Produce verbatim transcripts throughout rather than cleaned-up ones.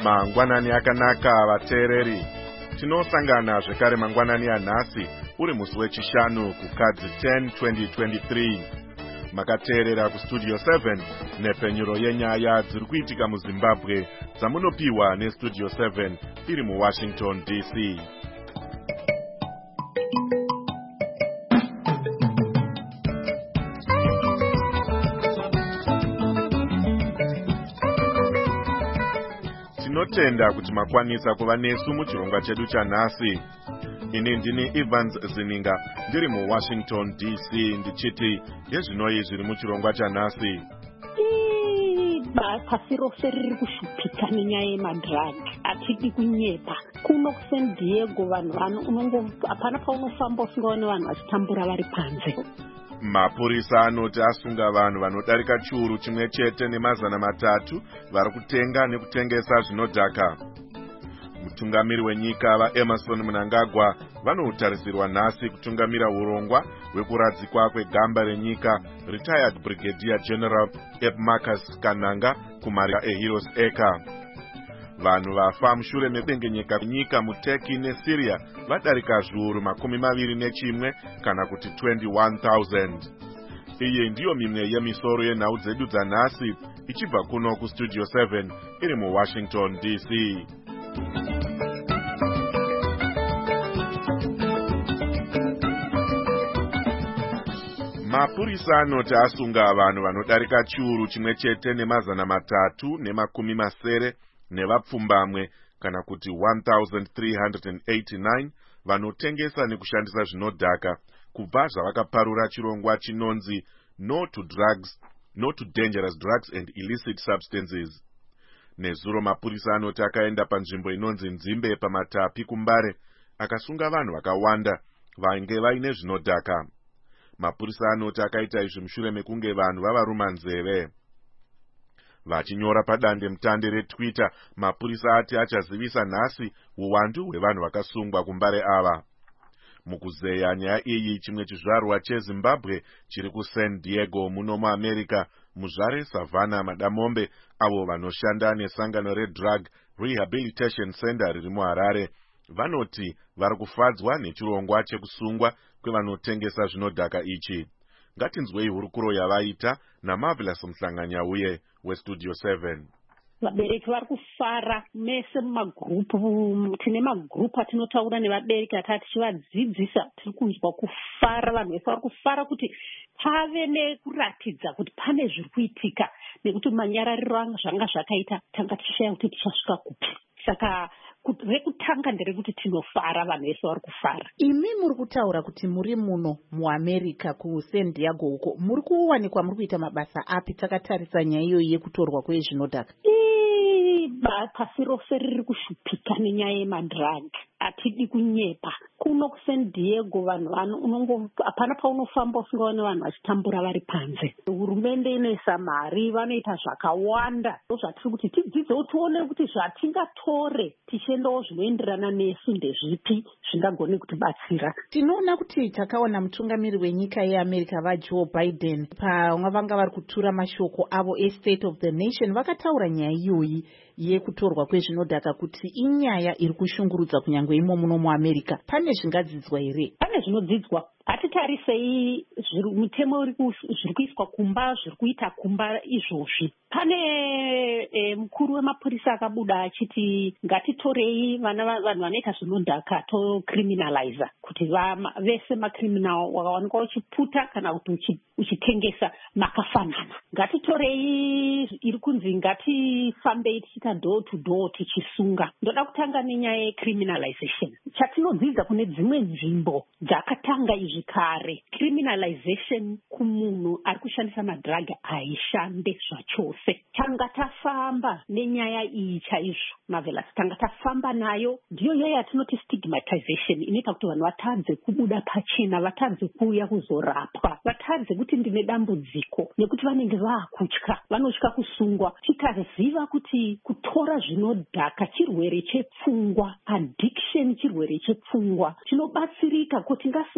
Mangwanani akanaka vateereri. Tinosangana zvekare mangwanani anhasi uri musi wechishanu kukadzi ten twenty twenty-three. Makateerera kustudio seven nepfenyuro yenyaya dziri kuitika muZimbabwe dzamunopiwa nestudio seven iri muWashington D C. Tinotenda kuti makwanisa kuva nesu muchirongwa chedu chanhasi. Ini ndini Evans Zininga ndiri muWashington D C ndichiti yezvinoi zviri muchirongwa chanhasi. Pasi rose riri kushupika nenyaya yemadhiragi, atidi kunyepa. Kuno kuSan Diego vanhu vano unongo hapana paunofamba usingaone vanhu vachitambura vari panze. Mapurisa anoti asunga vanhu vanodarika chiuru chimwe chete nemazana matatu vari kutenga nekutengesa zvinodhaka. Mutungamiri wenyika vaEmerson Mnangagwa vanotarisirwa nhasi kutungamira urongwa hwekuradzikwa kwegamba renyika retired Brigadier General Marcus Kananga kumarika eHeroes Acre. Vanhu vafa mushure mebengenyeka nyika muTurkey neSyria vadarika zviuru makumi maviri nechimwe kana kuti twenty-one thousand. Iyi ndiyo mimwe yemisoro yenhau dzedu dzanhasi ichibva kuno kustudio seven iri muWashington D C. Mapurisa anoti asunga vanhu vanodarika chiuru chimwe chete nemazana matatu nemakumi masere nevapfumbamwe kana kuti one thousand three hundred eighty-nine vanotengesa nekushandisa zvinodhaka kubva zvavakaparura chirongwa chinonzi no to drugs, no to dangerous drugs and illicit substances. Nezuro mapurisa anoti akaenda panzvimbo inonzi Nzimbe paMatapi kuMbare akasunga vanhu vakawanda vainge vaine zvinodhaka. Mapurisa anoti akaita izvi mushure mekunge vanhu vavaruma nzeve. Vachinyora padande mutande reTwitter, mapurisa ati achazivisa nhasi uwandu hwevanhu vakasungwa kuMbare ava. Mukuzeya nyaya iyi, chimwe chizvarwa cheZimbabwe chiri kuSan Diego muno muAmerica, muzvare Savannah Madamombe avo vanoshanda nesangano reDrug Rehabilitation Center riri muHarare vanoti vari kufadzwa nechirongwa chekusungwa kwevanotengesa zvinodhaka ichi. Ngatinzwei hurukuro yavaita naMarvelous Mhlanganyauye westudio seven. Vabereki vari kufara mese mumagrupu, tine magrupu atinotaura nevabereki atati tichivadzidzisa, tiri kunzwa kufara. Vanhu vese vari kufara kuti pave nekuratidza kuti pane zviri kuitika, nekuti manyarariro zvanga zvakaita tanga tichishaya kuti tichasvika kupi. Saka rekutanga nderekuti tinofara, vanhu vese vari kufara. Imi muri kutaura kuti muri muno muAmerica kuSan Diego uko, muri kuwanikwa muri kuita mabasa api takatarisa nyaya iyoyi yekutorwa kwezvinodhaka? Pasi rose riri kushupika nenyaya yemadhiragi, atidi kunyepa. Kuno kuSan Diego vanhu vano unongo hapana paunofamba usingaone vanhu vachitambura vari panze. Hurumende inoisa mari, vanoita zvakawanda. Ndozvatiri kuti tidzidze tione kuti zvatingatore tichiendawo zvinoenderana nesu ndezvipi zvingagone kutibatsira. Tinoona kuti takaona mutungamiri wenyika yeAmerica vaJoe Biden pamwe vanga vari kutura mashoko avo eState of the Nation vakataura nyaya iyoyi yekutorwa kwezvinodhaka kuti inyaya iri kushungurudza kunyange imo muno muAmerica. Pane zvingadzidzwa here? Pane zvinodzidzwa. Hatitarisei mitemo zviri kuiswa kumba, zviri kuita kumba izvozvi. Pane e, mukuru wemapurisa akabuda achiti ngatitorei vana vanhu vanoita zvinodhaka tocriminalize, kuti vese macriminal wakawanikwa uchiputa kana kuti uchitengesa makafanana. Ngatitorei iri kunzi ngatifambei tichiita door to door tichisunga. Ndoda kutanga nenyaya yecriminalization. Chatinodzidza kune dzimwe nzvimbo dzakatanga izvi kare, criminalization kumunhu ari kushandisa madhiragi haishande zvachose. Tanga tafamba nenyaya iyi chaizvo, Marvelous, tanga tafamba nayo. Ndiyo yaya yatinoti stigmatization, inoita kuti vanhu vatadze kubuda pachena, vatadze kuuya kuzorapwa, vatadze kuti ndine dambudziko, nekuti vanenge vaakutya, vanotya kusungwa. Tikaziva kuti kutora zvinodhaka chirwere chepfungwa, addiction chirwere chepfungwa, tinobatsirika kuti ngasunge sei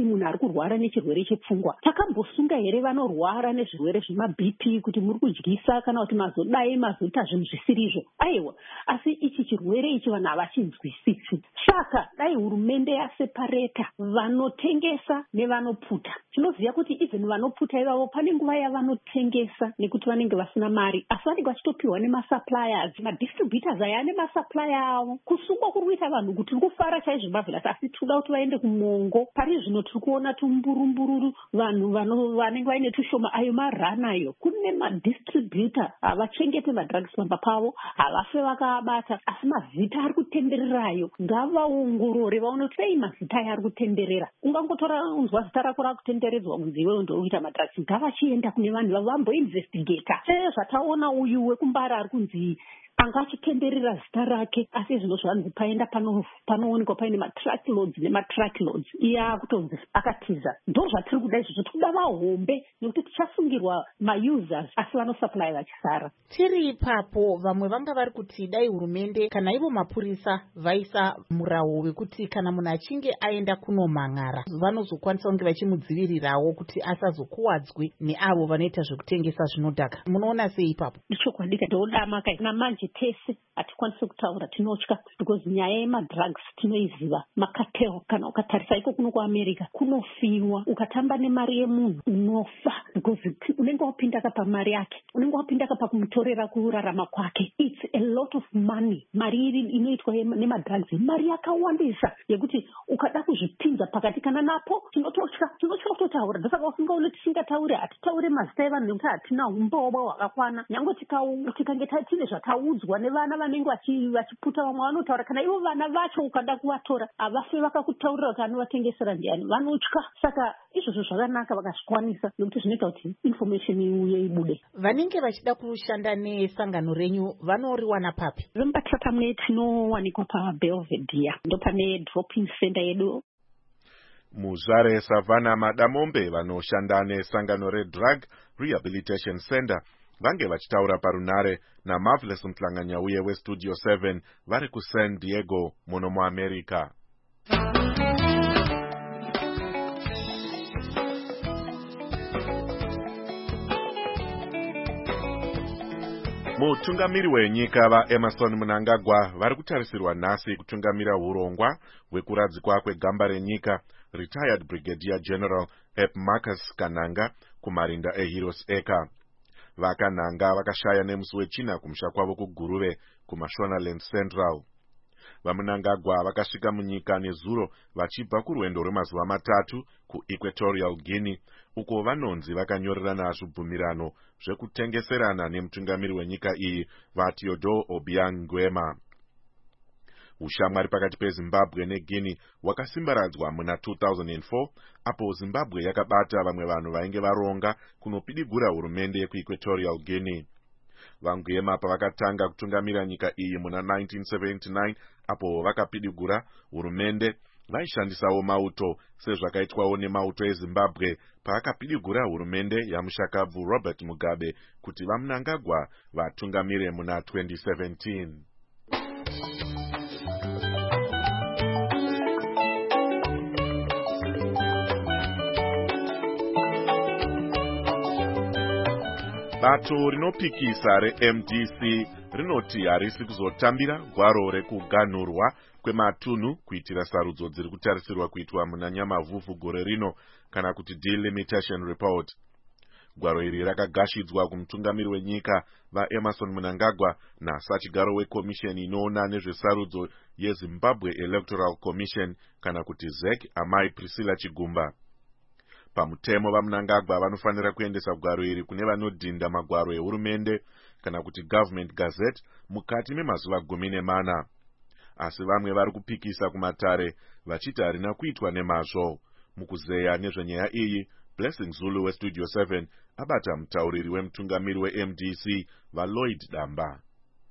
munhu ari kurwara nechirwere chepfungwa. Takambosunga here vanorwara nezvirwere zvemabp kuti muri kudyisa kana kuti mazodai mazoita zvinhu zvisirizvo? Aiwa, asi ichi chirwere ichi vanhu havachinzwisisi. Saka dai hurumende yasepareta vanotengesa nevanoputa. Tinoziva kuti even vanoputa ivavo pane nguva yavanotengesa nekuti vanenge vasina mari, asi vanenge vachitopiwa nemasuppliers. Madistributors aya ane masupplier avo. Kusungwa kuri kuita vanhu kuti tiri kufara chaizvo Marvelous, asi tinoda kuti vaende kumongo. Pari zvino tiri kuona tumburumbururu vanhu vanenge vaine tushoma ayo marana ayo. Kune madistributor havachengete madrugs pamba pavo, havafe vakaabata, asi mazita ari kutendererayo ngavaongorore vaone kuti dai mazita aya ari kutenderera. Ungangotora unzwa zita rako rakutenderedzwa kunzi iwewe ndio uita madrugs, ngavachienda kune vanhu vavo vamboinvestigata. Sezvataona uyu wekumbara ari kunzi anga achitenderera zita rake, asi zvino zvanzi paenda panoonekwa paine matrackloads nematrackloads, iye akutonzi akatiza. Ndo zvatiri kuda izvozvo, tikuda vahombe nekuti tichasungirwa mausers asi vanosupply vachisara. Tiri ipapo vamwe vanga vari kuti dai hurumende kana ivo mapurisa vaisa muraho wekuti kana munhu achinge aenda kunomang'ara vanozokwanisa kunge vachimudzivirirawo kuti asazokuwadzwe neavo vanoita zvekutengesa zvinodhaka. Munoona sei ipapo? Ndichokwadi ndodama kai namanje tese hatikwanisi kutaura, tinotya because nyaya yemadrugs tinoiziva. Makatel kana ukatarisa iko kuno kuAmerica kunofiwa, ukatamba nemari yemunhu unofa because unenge wapinda kapa mari yake, unenge wapinda kapa kumutorera kurarama kwake. It's a lot of money. Mari inoitwa nemadrugs mari yakawandisa yekuti ukada kuzvipinza pakati kana napo tinototya tinotya kutotaura. Ndosaka usingaone tisingataure, hatitaure mazita evanhu nekuti hatina umbobwa hwakakwana. Nyange tikange tine zvakaudzwa nevana vanenge vachiputa, vamwe vanotaura kana ivo vana vacho ukada kuvatora havafe vakakutaurira kuti anovatengesera ndiani, vanotya. Saka izvozvo zvakanaka vakazvikwanisa nekuti zvinoita kuti information iuye ibude. Vanenge vachida kushanda nesangano renyu vanoriwana papi? Vembatira pamwe tinowanikwa paBelvedere, ndo pane drop-in center yedu. Muzvare Savannah Madamombe vanoshanda nesangano reDrug Rehabilitation Center vange vachitaura parunare naMarvelous Mhlanganyauye weStudio seven vari kuSan Diego muno muAmerica. Mutungamiri wenyika vaEmerson Mnangagwa vari kutarisirwa nhasi kutungamira hurongwa hwekuradzikwa kwegamba renyika retired Brigadier General Ep Marcus Kananga kumarinda eHeroes Acre. Vakananga vakashaya nemusi wechina kumusha kwavo kuGuruve kuMashonaland Central. VaMnangagwa vakasvika munyika nezuro vachibva kurwendo rwemazuva matatu kuEquatorial Guinea, uko vanonzi vakanyorerana zvibvumirano zvekutengeserana nemutungamiri wenyika iyi vaTeodore Obiang Nguema. Ushamwari pakati peZimbabwe neGuinea hwakasimbaradzwa muna two thousand four apo Zimbabwe yakabata vamwe vanhu vainge varonga kunopidigura hurumende yekuEquatorial Guinea. VaNguema pavakatanga kutungamira nyika iyi muna nineteen seventy-nine apo vakapidigura hurumende vaishandisawo mauto sezvakaitwawo nemauto eZimbabwe paakapidigura hurumende yamushakabvu Robert Mugabe kuti vaMnangagwa vatungamire muna twenty seventeen. Bato rinopikisa reM D C rinoti harisi kuzotambira gwaro rekuganhurwa kwematunhu kuitira sarudzo dziri kutarisirwa kuitwa muna Nyamavhuvhu gore rino kana kuti delimitation report. Gwaro iri rakagashidzwa kumutungamiri wenyika vaEmerson Mnangagwa nasachigaro wekomisheni inoona nezvesarudzo yeZimbabwe Electoral Commission kana kuti Z E C Amai Priscilla Chigumba. Pamutemo vaMnangagwa vanofanira kuendesa gwaro iri kune vanodhinda magwaro ehurumende kana kuti Government Gazette mukati memazuva gumi nemana. Asi vamwe vari kupikisa kumatare vachiti harina kuitwa nemazvo. Mukuzeya nezvenyaya iyi, Blessing Zulu weStudio seven abata mutauriri wemutungamiri weM D C vaLloyd Damba.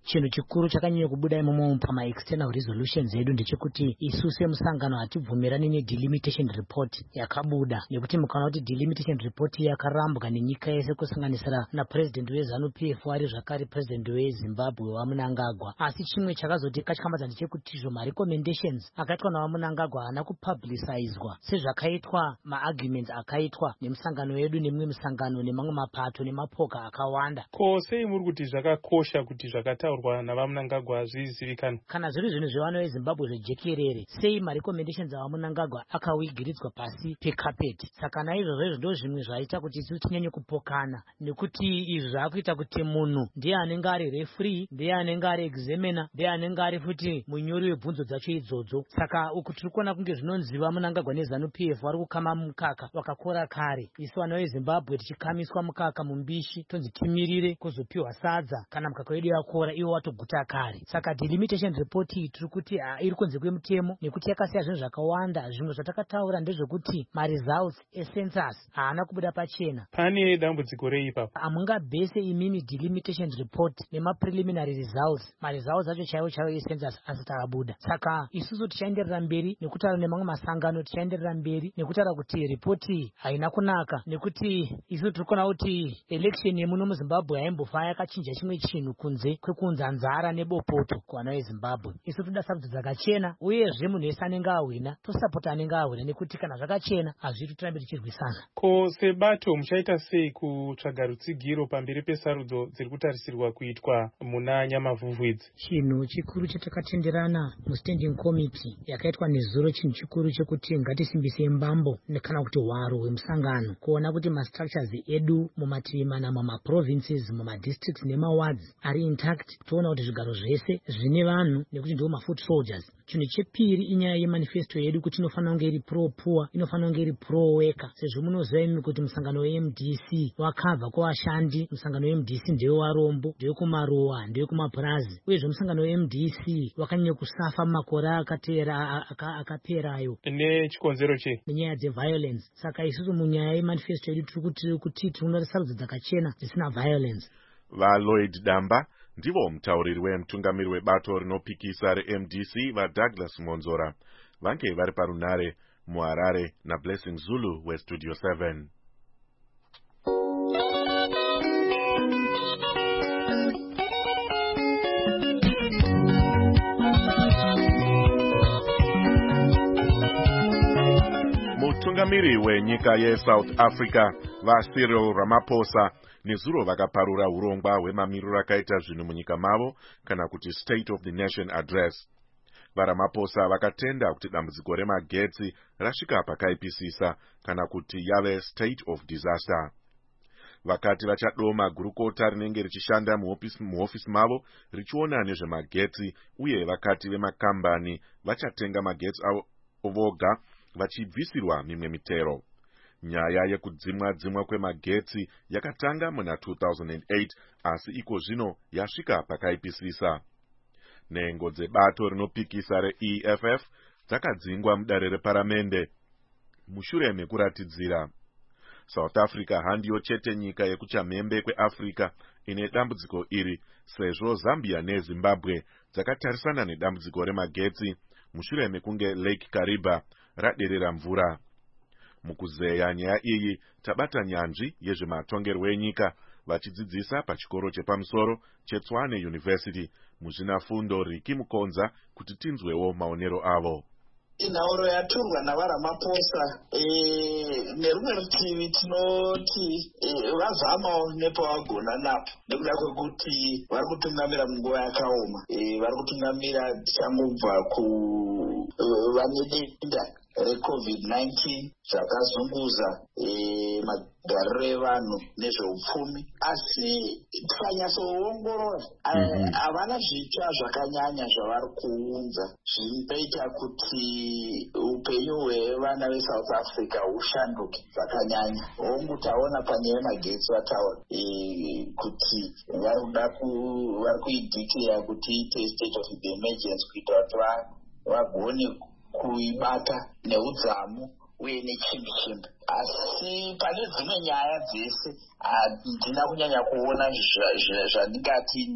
chinhu chikuru chakanyanya kubuda imomo pama external resolutions edu ndechekuti isu semusangano hatibvumirani nedelimitation report yakabuda, nekuti mukaona kuti delimitation report yakarambwa nenyika yese kusanganisira napresident weZANU P F ari zvakare president weZimbabwe waMnangagwa. Asi chimwe chakazoti katyamadza ndechekuti zvo marecommendations akaitwa nawaMnangagwa haana kupublicizwa sezvakaitwa maarguments akaitwa nemusangano yedu nemimwe misangano nemamwe mapato nemapoka akawanda. Ko sei muri kuti zvakakosha kuti zvakataurwa navaMnangagwa zvizivikanwe? Kana zviri zvinhu zvevana veZimbabwe zvejekerere, sei marecommendations avaMnangagwa akawigiridzwa pasi pekapeti? Saka naizvozvo ndo zvimwe zvaita kuti isu tinyanye kupokana, nekuti izvi zvakuita kuti munhu ndiye anenge ari referee, ndiye anenge ari examiner, ndiye anenge ari futi munyori webvunzo dzacho idzodzo. Saka uku tiri kuona kunge zvinonzi vaMnangagwa neZANU P F vari kukama mukaka wakakora kare, isu vana veZimbabwe tichikamiswa mukaka mumbishi tonzi timirire kuzopiwa sadza kana mukaka wedu yakora iwo watoguta kare. Saka delimitation report iyi tiri kuti iri kunze kwemutemo, nekuti yakasiya zvinhu zvakawanda. Zvimwe zvatakataura ndezvekuti maresults ecensus haana kubuda pachena. Pane dambudziko rei ipapo? Hamungabhese imini delimitation report nemapreliminary results, maresults acho chaiwo chaiwo ecensus asati abuda. Saka isusu tichaenderera mberi nekutaura nemamwe masangano, tichaenderera mberi nekutaura kuti ripoti haina kunaka, nekuti isu tiri kuona kuti election yemuno muZimbabwe haimbofa yakachinja chimwe chinhu kunze kwekunza nzara nebopoto kuvana veZimbabwe. Isu toda sarudzo dzakachena, uyezve munhu wese anenge ahwina tosapota anenge ahwina, nekuti kana zvakachena hazviti tirambe tichirwisana. Ko sebato muchaita sei kutsvaga rutsigiro pamberi pesarudzo dziri kutarisirwa kuitwa muna Nyamavhuvhu idzi? Chinhu chikuru chatakatenderana mustanding committee yakaitwa nezuro, chinhu chikuru chekuti ngatisimbise mbambo kana kuti hwaro hwemusangano kuona kuti mastructures edu mumativi mana mumaprovinces, mumadistricts nemawards ari intact, toona kuti zvigaro zvese zvine vanhu, nekuti ndiwo mafoot soldiers. Chinhu chepiri inyaya yemanifesto yedu kuti inofanira kunge iri pro poor, inofanira kunge iri pro worker. Sezvo munoziva imi kuti musangano we-M D C wakabva kwavashandi, musangano we-M D C ndewe warombo, ndewe kumaruwa, ndewe kumapurazi, uyezve musangano we-M D C wakanyanya kusafa makore akatera akaperayo. Nechikonzero chei? Nenyaya dzeviolence. Saka isusu munyaya yemanifesto yedu tiri kuti kuti tinoda sarudzo dzakachena dzisina violence. VaLloyd Damba ndivo mutauriri wemutungamiri webato rinopikisa re-M D C vaDouglas Monzora vange vari parunare muHarare naBlessing Zulu weStudio seven. Mutungamiri wenyika yeSouth Africa vaCyril Ramaphosa nezuro vakaparura urongwa hwemamiriro akaita zvinhu munyika mavo kana kuti State of the Nation Address. VaRamaphosa vakatenda kuti dambudziko remagetsi rasvika pakaipisisa kana kuti yave state of disaster. Vakati vachadoma gurukota rinenge richishanda muhofisi mavo richiona nezvemagetsi, uye vakati vemakambani vachatenga magetsi avo voga vachibvisirwa mimwe mitero. Nyaya yekudzimwa dzimwa kwemagetsi yakatanga muna two thousand eight asi iko zvino yasvika pakaipisisa. Nhengo dzebato rinopikisa re-E F F dzakadzingwa mudare reparamende mushure mekuratidzira. South Africa handiyo chete nyika yekuchamhembe kweAfrica ine dambudziko iri, sezvo Zambia neZimbabwe dzakatarisana nedambudziko remagetsi mushure mekunge Lake Kariba raderera mvura. Mukuzeya nyaya iyi tabata nyanzvi yezvematongerwo enyika vachidzidzisa pachikoro chepamusoro cheTshwane University muzvinafundo Riki Mukonza kuti tinzwewo maonero avo. Inauro yatorwa navaRamaphosa e, nerumwe rutivi tinoti e, vazamawo nepavagona napo, nekuda kwekuti vari kutungamira munguva yakaoma. E, vari kutungamira tichangobva ku vane denda reCovid nineteen zvakazunguza e, magariro evanhu nezveupfumi, asi tikanyatsoongorora havana zvitsva zvakanyanya zvavari kuunza zvinoita kuti upenyu hwevana veSouth Africa hushanduke zvakanyanya. Hongu taona panyaya yemagetsi vataura e, kuti vari kuda vari kuidhikleya kuti iite state of the emergency kuita kuti vagone kuibata neudzamu uye nechimbi-chimbi. Asi pane dzimwe nyaya dzese handina kunyanya kuona zvandingati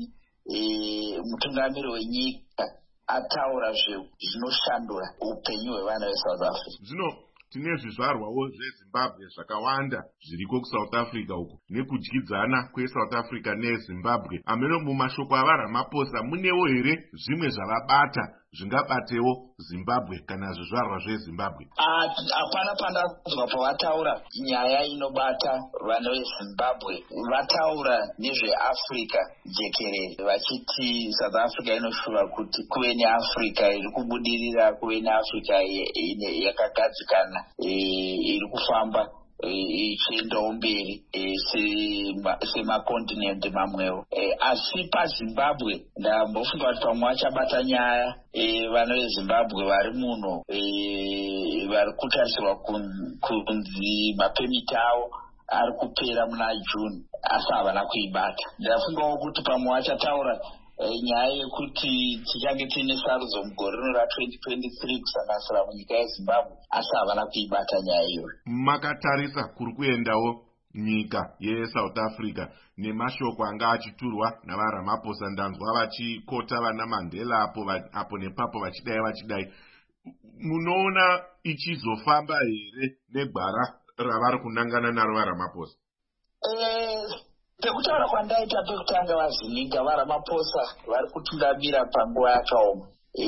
e, mutungamiri wenyika ataura zvinoshandura upenyu hwevana veSouth Africa. Zvino tine zvizvarwawo zveZimbabwe zvakawanda zviriko kuSouth Africa uku nekudyidzana kweSouth Africa neZimbabwe. Ameno mumashoko avaRamaphosa munewo here zvimwe zvavabata zvingabatewo Zimbabwe kana zvizvarwa zveZimbabwe? Hapana pandazwa pavataura nyaya inobata vana veZimbabwe. Vataura nezveAfrica jekerere vachiti South Africa inoshuva kuti kuve neAfrica iri kubudirira, kuve neAfrica yakagadzikana iri kufamba ichiendawo mberi semakontinenti mamwewo. Asi paZimbabwe ndambofunga kuti pamwe vachabata nyaya vana veZimbabwe vari muno vari kutarisirwa kunzi mapemiti avo ari kupera muna June, asi havana kuibata. Ndafungawo kuti pamwe vachataura nyaya yekuti tichange tiine sarudzo mugore rino ratwenty twenty-three kusanganisira munyika yeZimbabwe, asi havana kuibata nyaya iyoyo. Makatarisa kuri kuendawo nyika yeSouth Africa nemashoko anga achiturwa navaRamaphosa, ndanzwa vachikota vana Mandela apo apo nepapo vachidai vachidai. Munoona ichizofamba here negwara ravari kunangana naro vaRamaphosa? Eh, pekutaura kwandaita pekutanga vazininga vaRamaphosa vari kutungamira panguva yakaoma.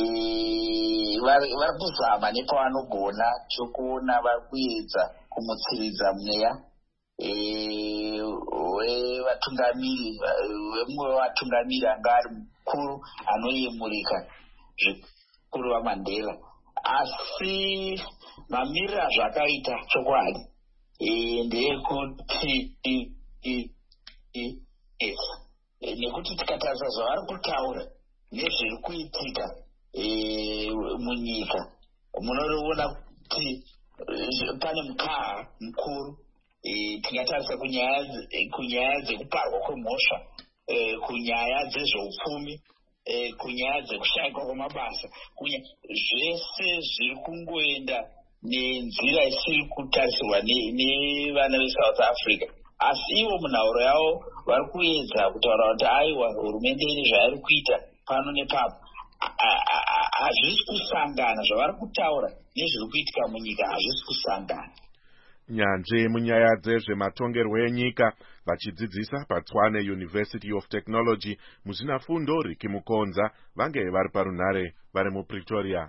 Vari kuzama nepavanogona chokuona vari kuedza kumutsiridza mweya wevatungamiri vemumwe wevatungamiri anga ari mukuru anoyemurika zvikuru vaMandela. Asi mamiriro azvakaita chokwadi ndeyekuti nekuti tikatarisa zvavari kutaura nezviri kuitika munyika munoona kuti pane mukaha mukuru. Tingatarisa kunyaya dzekuparwa kwemhosva, kunyaya dzezveupfumi, kunyaya dzekushayikwa kwamabasa, zvese zviri kungoenda nenzira isiri kutarisirwa nevana veSouth Africa. Asi ivo munhauro yavo vari kuedza kutaura kuti aiwa hurumende ine zvairi kuita pano nepapo. Hazvisi kusangana zvavari kutaura nezviri kuitika munyika, hazvisi kusangana. Nyanzvi munyaya dzezvematongerwo enyika vachidzidzisa paTshwane University of Technology muzvinafundo Riki Mukonza vange vari parunhare vari muPretoria.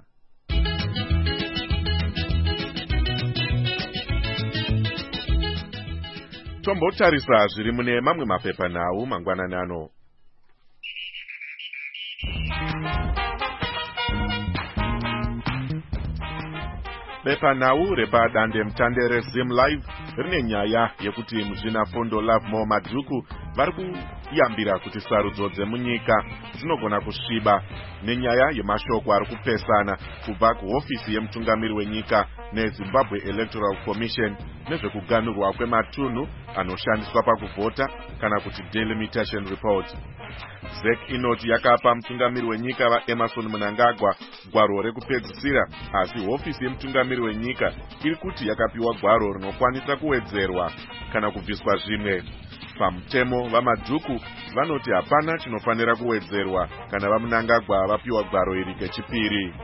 Tombotarisa zviri mune mamwe mapepanhau mangwanani ano. Bepanhau repadande mutande reZim Live rine nyaya yekuti muzvinafundo Lovemore Madhuku vari kuyambira kuti sarudzo dzemunyika dzinogona kusviba nenyaya yemashoko ari kupesana kubva kuhofisi yemutungamiri wenyika neZimbabwe Electoral Commission nezvekuganurwa kwematunhu anoshandiswa pakuvhota kana kuti delimitation report. Zek inoti yakapa mutungamiri wenyika vaEmmerson Mnangagwa gwaro rekupedzisira, asi hofisi yemutungamiri wenyika iri kuti yakapiwa gwaro rinokwanisa kuwedzerwa kana kubviswa zvimwe. Pamutemo vaMadhuku vanoti hapana chinofanira kuwedzerwa kana vaMnangagwa vapiwa gwaro iri kechipiri.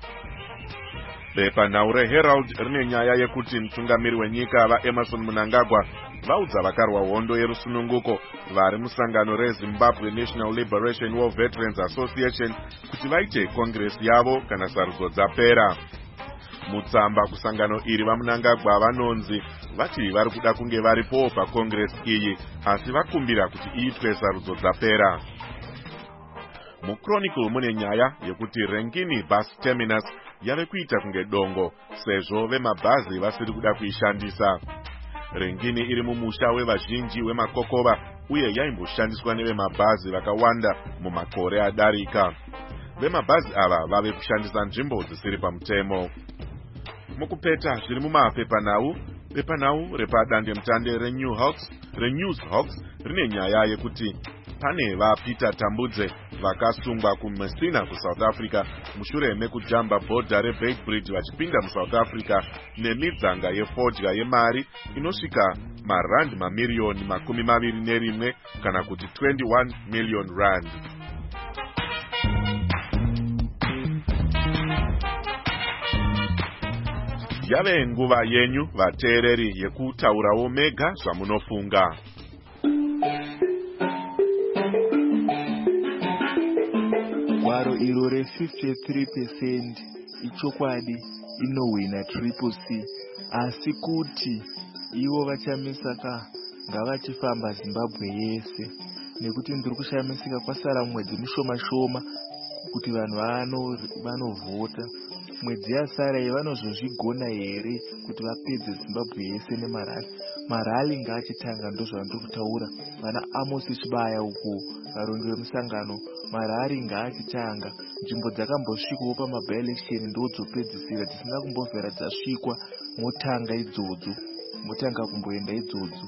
Bepanhau reHerald rine nyaya yekuti mutungamiri wenyika vaEmmerson Mnangagwa vaudza vakarwa hondo yerusununguko vari musangano reZimbabwe National Liberation War Veterans Association kuti vaite kongresi yavo kana sarudzo dzapera. Mutsamba kusangano iri vaMnangagwa vanonzi vati vari kuda kunge varipo pakongresi iyi asi vakumbira kuti iitwe sarudzo dzapera. MuChronicle mune nyaya yekuti Rengini Bus Terminus yave kuita kunge dongo sezvo vemabhazi vasiri kuda kuishandisa. Rengini iri mumusha wevazhinji wemakokova uye yaimboshandiswa nevemabhazi vakawanda mumakore adarika. Vemabhazi ava vave kushandisa nzvimbo dzisiri pamutemo. Mukupeta zviri mumapepanhau, pepanhau repadande mutande reNew Hawks, reNews Hawks rine nyaya yekuti pane vaPeter Tambudze vakasungwa kuMessina kuSouth Africa mushure mekujamba bhodha reBeitbridge vachipinda muSouth Africa nemidzanga yefodya yemari inosvika marandi mamiliyoni makumi maviri nerimwe kana kuti twenty-one million rand. yave nguva yenyu vateereri yekutaurawo mega zvamunofunga. Gwaro iro re-fifty-three percent ichokwadi inowina triple C, asi kuti ivo vachamisaka ngavachifamba Zimbabwe yese, nekuti ndiri kushamisika kwasara mwedzi mushoma shoma kuti vanhu vanovhota. Mwedzi yasara yevanozozvigona here kuti vapedze Zimbabwe yese nemarali. Marali ngaachitanga, ndozvandiri kutaura. Vana Amosi Chibaya uko varongi vemusangano, marari ngaachitanga. Nzvimbo dzakambosvikawo pamaby-election ndodzopedzisira, dzisina kumbovhera dzasvikwa, motanga idzodzo, motanga kumboenda idzodzo.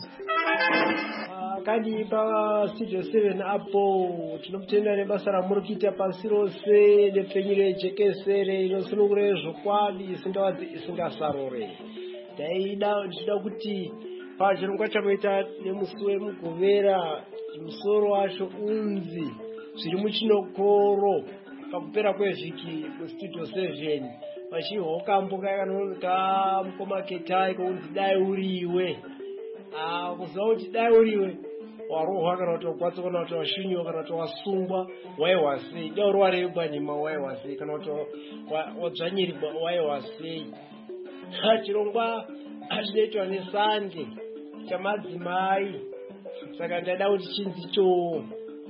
Kadi pa studio seven apo tinotenda nebasa ramuri kuita pasi rose nepfenyu rejekesere inosunungura zvokwadi isingawadzi isingasarore. Ndaida ndida kuti pachirongwa chamuita nemusi wemugovera musoro wacho unzi zviri muchinokoro pakupera kwevhiki mustudio seven vachihokambuka yakanoka mukomaketai kunzi dai uriwe. Ah, kuziva kuti dai uriwe warohwa kana kuti wakwatsa kana kuti washinyiwa kana kuti wasungwa waiwa sei, dai uri warebwanyima waiwa sei, kana kuti wadzvanyirirwa waiwa sei. Chirongwa chinoitwa nesande chamadzimai, saka ndada kuti chinzicho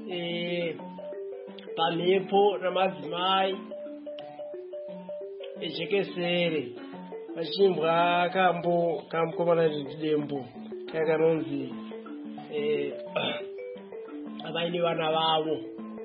pamhepo namadzimai ejekesere vachimbwa kambo kamukomana ndidembo kakanonzi avaine vana vavo.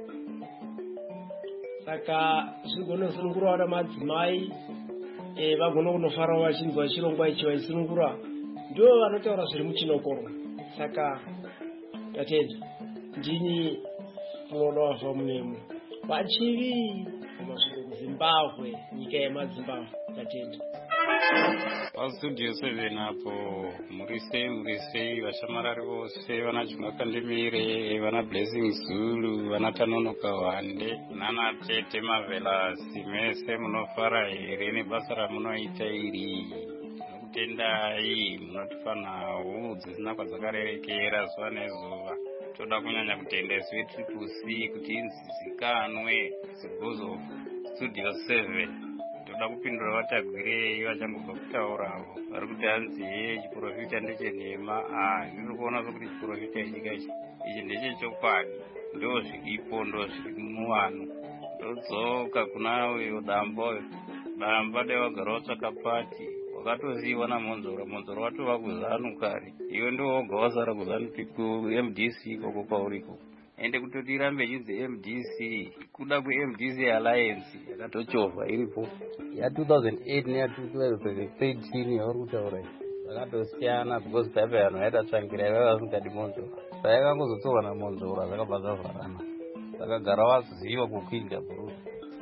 Saka zvinosunungura vana madzimai vagona kunofarawo vachinzwa chirongwa ichi vaisunungura, ndo vanotaura zviri muchinokoro. Saka tatedza ndini munoda wafa munemo vachivi vamasvika kuZimbabwe, nyika yemaZimbabwe. Tatedza pastudio seven apo muri sei muri sei vashamarari vose, vana Chingakandemire, vana Blessing Zulu, vana Tanonoka Wande, nana Tete Mavelasi, mese munofara here nebasa ramunoita iri. Nokutendai munotifanawo dzisina kwadzakarerekera zuva nezuva. Toda kunyanya kutenda isu vetriple C kuti inzizikanwe zigozo studio seven. Toda kupindura vatagwirei vachangobva kutaurawo vari kuti hanzi ye chiprofita ndechenhema. Ah, ndiri kuona sokuti chiprofita ichika ichi ichi ndechechokwadi, ndo zviripo, ndo zviri muvanhu. Ndodzoka kunawe damba damba dai wagara watsvaka pati wakatoziva namonzora, monzora watova kuzanu kare, iwe ndo woga wasara kuzanu ku-M D C koko kwauriko. Ende kutoti irambe ichinzi M D C kuda ku-M D C Alliance yakatochovha iripo ya two thousand eight neya two thousand thirteen yauri kutaura zvakatosiyana, because paipa vanhu vaita tsvangira ivava vasingadi monzora, saka yakangozotsorwa namonzora zvakabva zvavharana. Vakagara vaziva kukwidza bro.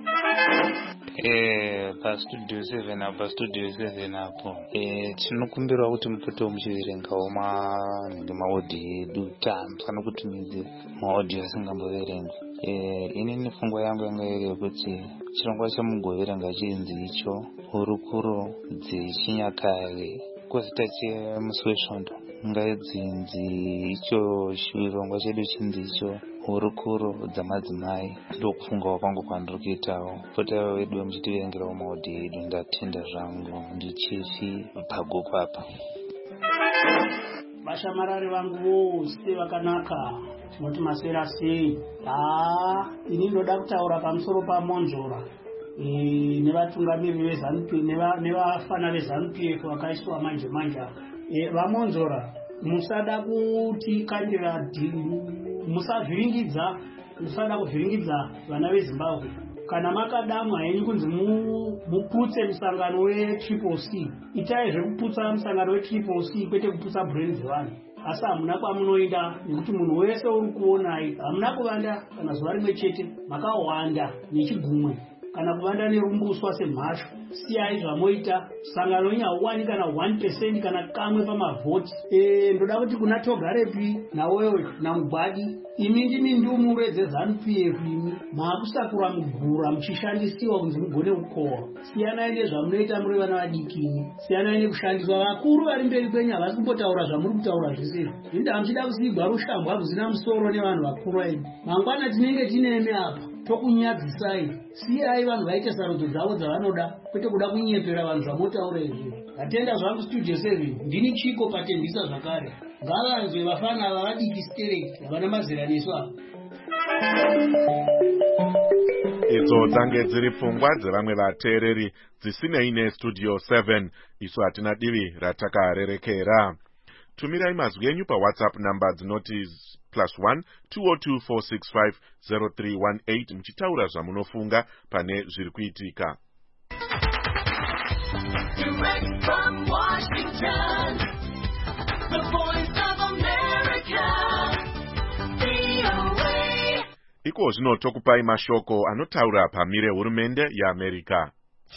Eh, pastudio seven apo pastudio seven apo eh tinokumbirwa kuti mupotewo muchiverengawo manenge maodhi edu, tanzwa nokutumidze maodhi asingamboverengwi. Eh, inini pfungwa yangu yanga iri yekuti chirongwa chemugoverenga chinzi icho hurukuro dzechinyakare kozita chemusi wesvondo ngaidzinzi icho chirongwa chedu chinzi icho hurukuro dzamadzimai. Ndokufunga kwangu kwandiri kuitawo. Potai vedu muchitiverengerawo maodhi edu, ndatenda zvangu ndichechi pagoko apa. Vashamarari vangu vose vakanaka, tinoti masera sei. Ah, ini ndoda kutaura pamusoro pamonzora e, nevatungamiriri vezanu-P F nevafana vezanu-P F vakaiswa manje manje. E, vamonzora musada kuti kandira musavhiringidza, musada kuvhiringidza vana veZimbabwe. Kana makadamwa henyu kunzi muputse musangano wetriple C, itai zvekuputsa musangano wetriple C kwete kuputsa brain dzevanhu. Asi hamuna kwamunoenda, nekuti munhu wese uri kuonai hamuna kuvanda kana zuva rimwe chete, makawanda nechigumwe. kana kuvanda nerumbuswa semhashu. Siyai zvamoita sangano inyauwani kana one percent kana kamwe pamavhoti. E, ndoda kuti kuna Togarepi nawewe namugwadi imi ndimi ndumure dzeZANU P F imi maakusakura mugura muchishandisiwa kunzi mugone kukohwa. Siyanai nezvamunoita muri vana vadikini. Siyanai nekushandiswa. Vakuru vari mberi kwenyu havasi kumbotaura zvamuri kutaura zvisizvo. Inda muchida kusigwa rushambo hakuzina musoro nevanhu vakuru vedu. Mangwana tinenge tinemi apa tokunyadzisai. Siyai vanhu vaite sarudzo dzavo dzavanoda kwete kuda kunyepera vanhu zvamotaura izvi. Vatenda zvangu Studio seven ndini Chiko Patembisa zvakare. Ngavanzwe vafana vavadiki stereki havana mazera nesu apa. Idzo dzange dziri pfungwa dzevamwe vateereri dzisinei neStudio seven. Isu hatina divi ratakarerekera. Tumirai mazwi enyu paWhatsApp namba dzinoti plus one two zero two four six five zero three one eight muchitaura zvamunofunga pane zviri kuitika. Direct from Washington, the voice of America, V O A. Iko zvino tokupai mashoko anotaura pamire hurumende yeAmerica.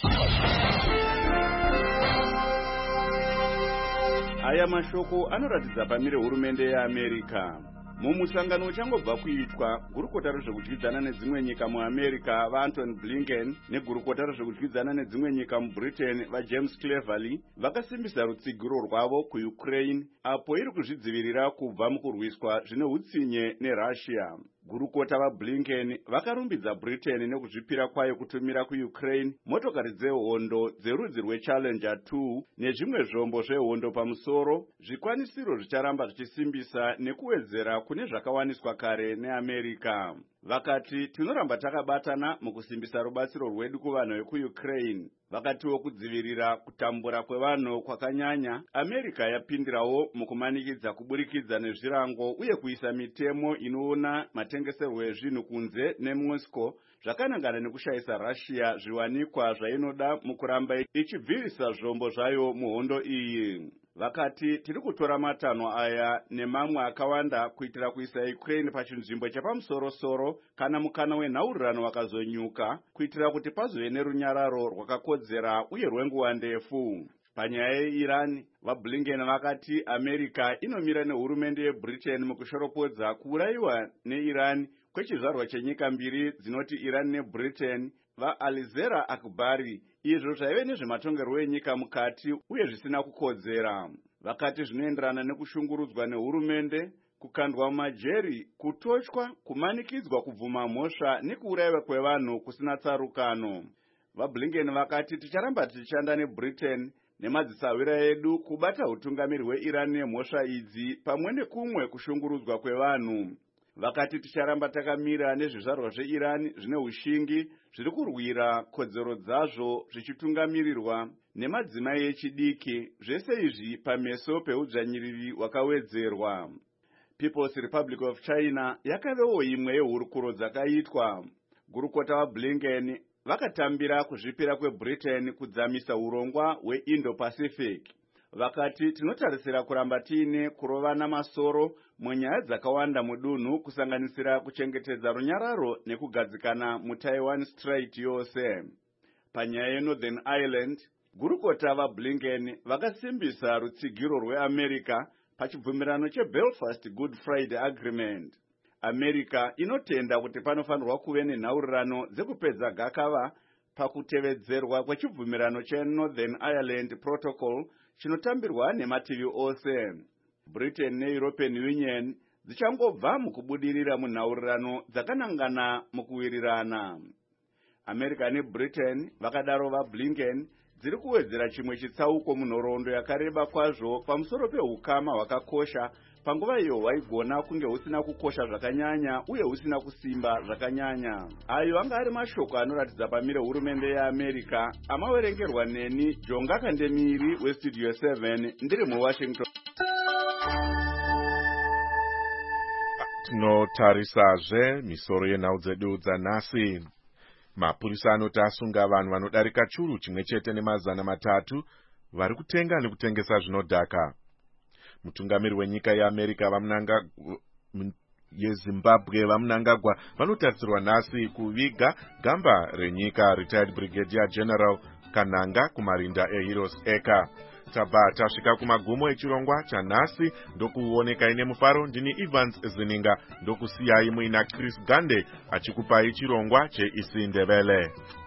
Aya mashoko anoratidza pamire hurumende yeAmerica. Mumusangano uchangobva kuitwa, gurukota rezvekudyidzana nedzimwe nyika muAmerica vaAntony Blinken negurukota rezvekudyidzana nedzimwe nyika muBritain vaJames Cleverly vakasimbisa rutsigiro rwavo kuUkraine apo iri kuzvidzivirira kubva mukurwiswa zvine utsinye neRussia. Gurukota vaBlinken vakarumbidza Britain nekuzvipira kwayo kutumira kuUkraine motokari dzehondo dzerudzi rweChallenger two nezvimwe zvombo zvehondo pamusoro, zvikwanisiro zvicharamba zvichisimbisa nekuwedzera kune zvakawaniswa kare neAmerica. Vakati tinoramba takabatana mukusimbisa rubatsiro rwedu kuvanhu vekuUkraine. Vakatiwo kudzivirira kutambura kwevanhu kwakanyanya, America yapindirawo mukumanikidza kuburikidza nezvirango uye kuisa mitemo inoona matengeserwo ezvinhu kunze neMoscow zvakanangana nekushayisa Russia zviwanikwa zvainoda mukuramba ichibvirisa zvombo zvayo muhondo iyi. Vakati tiri kutora matanho aya nemamwe akawanda kuitira kuisa Ukraine pachinzvimbo chapamusoro-soro kana mukana wenhaurirano wakazonyuka kuitira kuti pazove nerunyararo rwakakodzera uye rwenguva ndefu. Panyaya yeIran, vaBlinken vakati America inomira nehurumende yeBritain mukushoropodza kuurayiwa neIran kwechizvarwa chenyika mbiri dzinoti Iran neBritain vaAlizera Akbari, izvo zvaive nezvematongerwo enyika mukati uye zvisina kukodzera. Vakati zvinoenderana nekushungurudzwa nehurumende, kukandwa mumajeri, kutochwa, kumanikidzwa, kubvuma mhosva nekuurayiwa kwevanhu kusina tsarukano. VaBlinken vakati ticharamba tichishanda neBritain nemadzisawira edu kubata utungamiri hweIran nemhosva idzi pamwe nekumwe kushungurudzwa kwevanhu. Vakati ticharamba takamira nezvizvarwa zveIran zvine ushingi zviri kurwira kodzero dzazvo zvichitungamirirwa nemadzimai echidiki, zvese izvi pameso peudzvanyiriri hwakawedzerwa. People's Republic of China yakavewo imwe yehurukuro dzakaitwa. Gurukota vaBlinken vakatambira kuzvipira kweBritain kudzamisa urongwa hweIndo-Pacific. Vakati tinotarisira kuramba tiine kurovana masoro munyaya dzakawanda mudunhu kusanganisira kuchengetedza runyararo nekugadzikana muTaiwan Strait yose. Panyaya yeNorthern Ireland, gurukota vaBlinken vakasimbisa rutsigiro rweAmerica pachibvumirano cheBelfast Good Friday Agreement. America inotenda kuti panofanirwa kuve nenhaurirano dzekupedza gakava pakutevedzerwa kwechibvumirano cheNorthern Ireland Protocol chinotambirwa nemativi ose. Britain neEuropean Union dzichangobva mukubudirira munhaurirano dzakanangana mukuwirirana. America neBritain vakadaro vaBlinken dziri kuwedzera chimwe chitsauko munhoroondo yakareba kwazvo pamusoro pehukama hwakakosha panguva iyo hwaigona kunge husina kukosha zvakanyanya uye husina kusimba zvakanyanya. Ayo anga ari mashoko anoratidza pamire hurumende yeAmerica amawerengerwa neni Jonga Kandemiri weStudio seven ndiri muWashington. Tinotarisazve misoro yenhau dzedu dzanhasi. Mapurisa anoti asunga vanhu vanodarika churu chimwe chete nemazana matatu vari kutenga nekutengesa zvinodhaka. Mutungamiri wenyika yeAmerica vamunanga yezimbabwe vamunangagwa vanotarisirwa nhasi kuviga gamba renyika retired brigadier general Kananga kumarinda eHeroes Acre. Tabva tasvika kumagumo echirongwa chanhasi. Ndokuoneka ine mufaro, ndini Evans Zininga, ndokusiyai muina Chris Gande achikupai chirongwa cheIsindebele.